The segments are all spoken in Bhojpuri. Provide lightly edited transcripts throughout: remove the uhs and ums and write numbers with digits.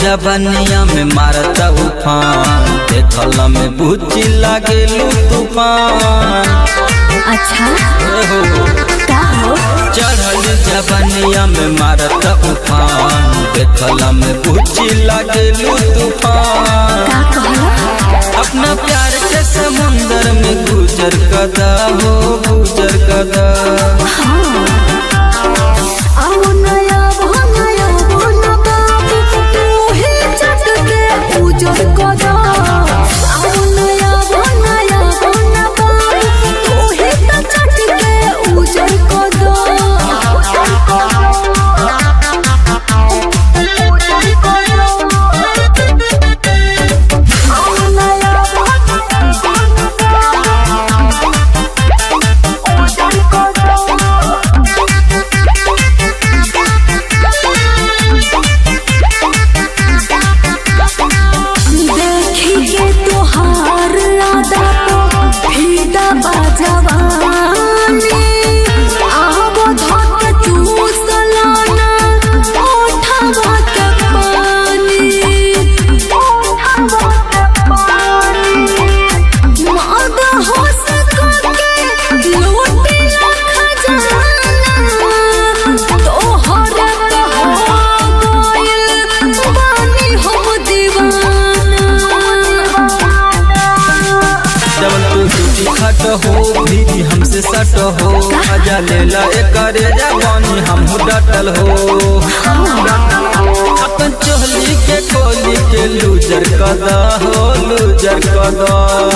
जबनिया में मारता उफान, देखला में बुच्ची लागेलू तूफान। अच्छा हो का हो चढ़ल जबनिया में मारता उफान, देखला में बुच्ची लागेलू तूफान। का कहला अपना प्यार के समुंदर में गुजर कदा हो गुजर कदा। खट हो भी हमसे सट हो, मजा लेला एकरे जवानी हम डटल हो। अपन चोली के कोली के लूजर कदा हो लूजर कदा।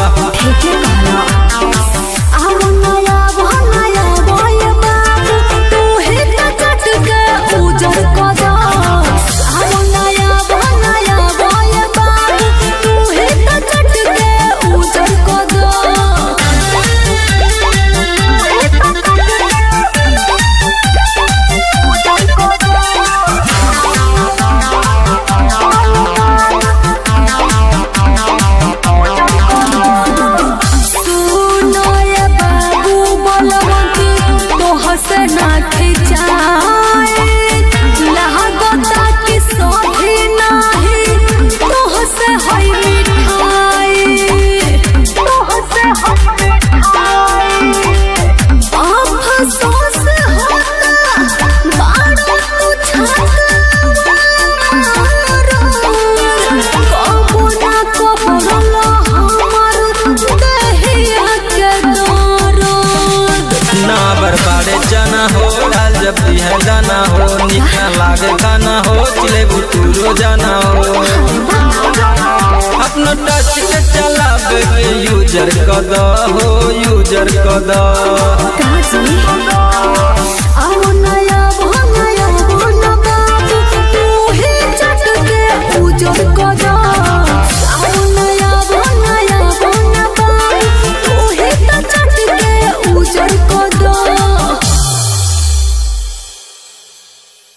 जाना हो डाल जब है जाना हो, निकला लागे गाना हो चिले बुतूरो जाना हो। अपना टच के चलावे के यूजर कदा हो यूजर कदा।